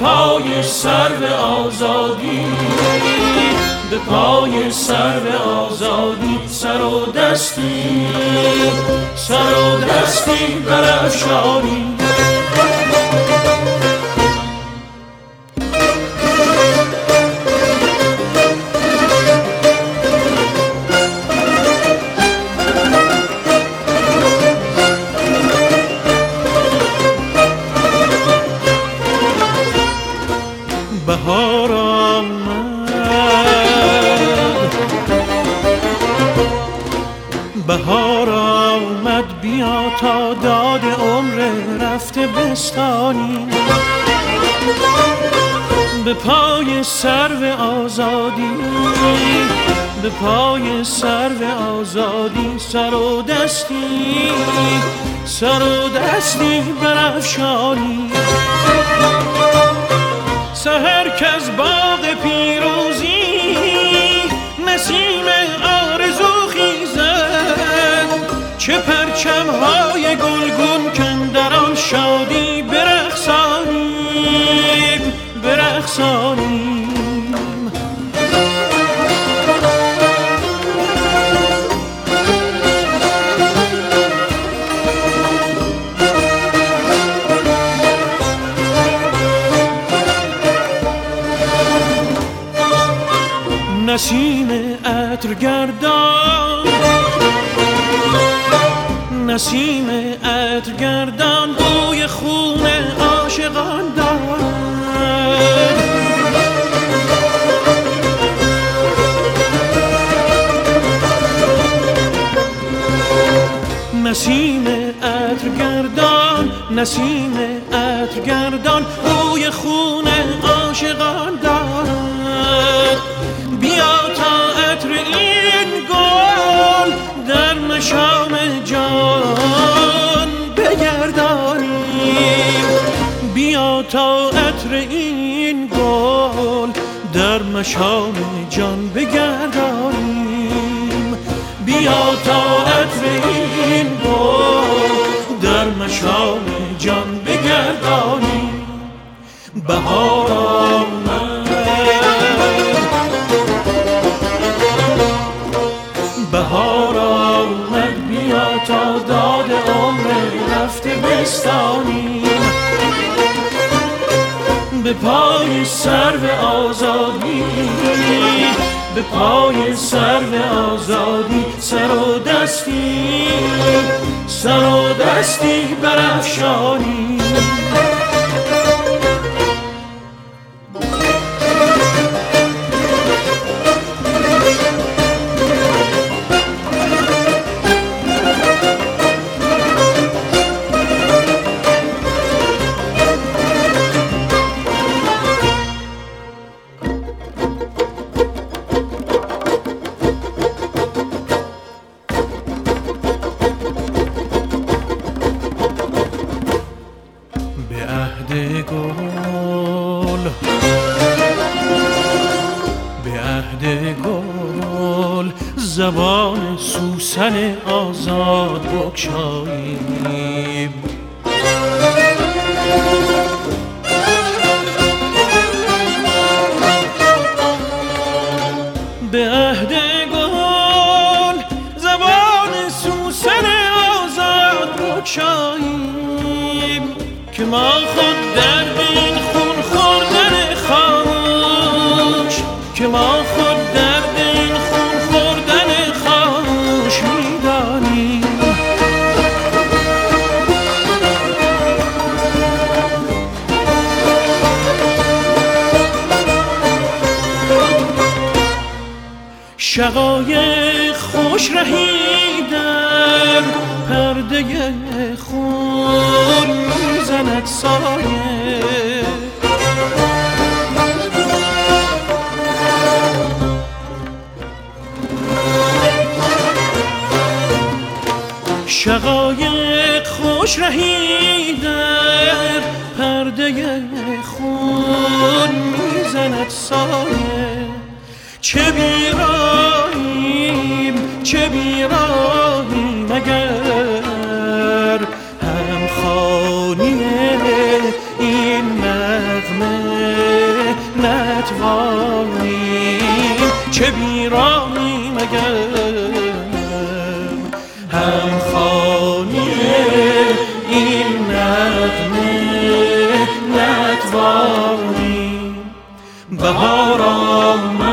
پای سرو آزادی، به پای سرو آزادی سر و دستی، سر و دستی برافشانی. بهار آمد، بهار آمد، بیا تا داد عمر رفته بستانی، به پای سرو آزادی، به پای سرو آزادی سر و دستی، سر و دستی برافشانی. سحر کز باغ پیروزی نسیم آرزو خیزد، چه پرچم‌های گلگون کاندر آن شادی برقصانیم، برقصانیم. نسیم عطرگردان، نسیم عطرگردان بوی خون عاشقان دارد، نسیم عطرگردان، نسیم عطرگردان بوی خون عاشقان دارد. بیا تا عطر این گل در مشام جان بگردانیم، بیا تا عطر این گل در مشام جان بگردانیم، بیا تا عطر این گل در مشام جان بگردانیم. بهار آمد، بهار آمد، بیا تا داد عمر رفته بستانیم، به پای سرو آزادی، به پای سرو آزادی سر و دستی، سر و دستی برافشانیم. به عهد گل زبان سوسن آزاد بگشاییم، به عهد گل زبان سوسن آزاد بگشاییم، که ما خود در این خون خوردن خاموش، که ما خود در این خون خوردن خاموش میدانیم. شقایق خوش رهی در پرده خون میزند سایه، شقایق خوش رهی در پرده خون میزند سایه. چه بیراهیم، چه بیراهیم اگر هم خوانی این نغمه داریم. بهار آمد